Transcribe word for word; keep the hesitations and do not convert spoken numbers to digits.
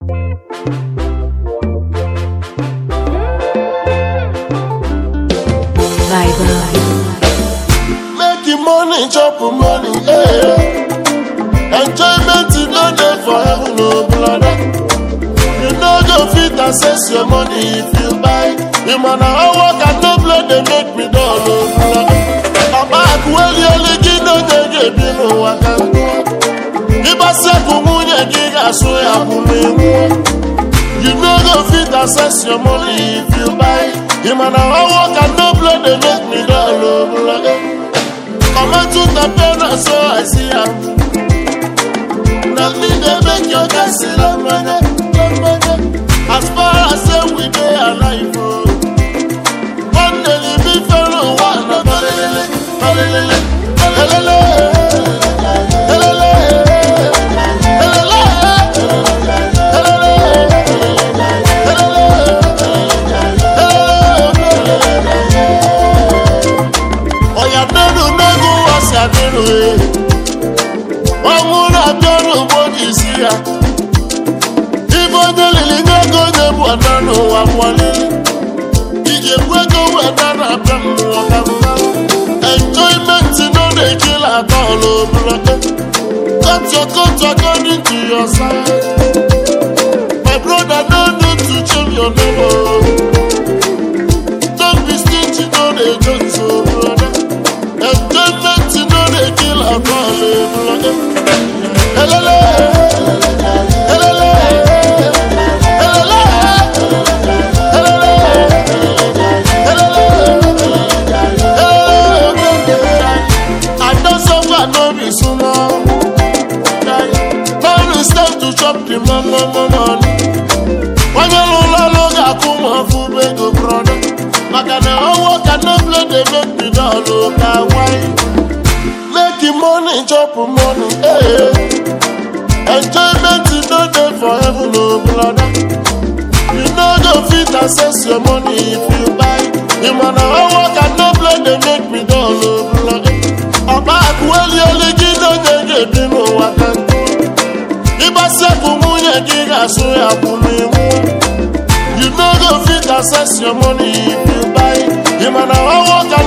Making money, chop money, eh. Enjoyment is not there for heaven, no brother. You know go fit access your money if you buy. You man I work and no blood they make me dull, no brother. I'm back well you only no they get me no waka. If I say kumunya giga so ya kumu. You know go fit access your money if you buy. You man I work and no blood they make me dull, no brother. Come on to the pen so I see ya. Nothing they make your guys see la money, la money. As far as say we dey alive, oh. One day we be fellow one of balele, balele, balele, balele, balele. Oh ya no no go was ya no. Isia Ibo de lili go de bwana no amwale Ije kwego wedana pemu wakamba Enjoyment no dey kill at all oh brother. Cut your coat according to your size. My brother no need to change your name oh. Don't be stingy no dey joke so brother. Enjoyment no dey kill at all oh brother. Hello, the mama mama Wanya lola loga kuma fube go brother. Makana owo cannot play the make me down loka why. Making money, chop money, eh. Enjoyment is not there for heaven, no brother. You know go fit access your money if you buy. You man owo cannot play the make me down no brother. Oba well you only give no get be no wakan. Iba se kumunya giga so ya kumimu. You know go fit access your money if you buy. You man I walk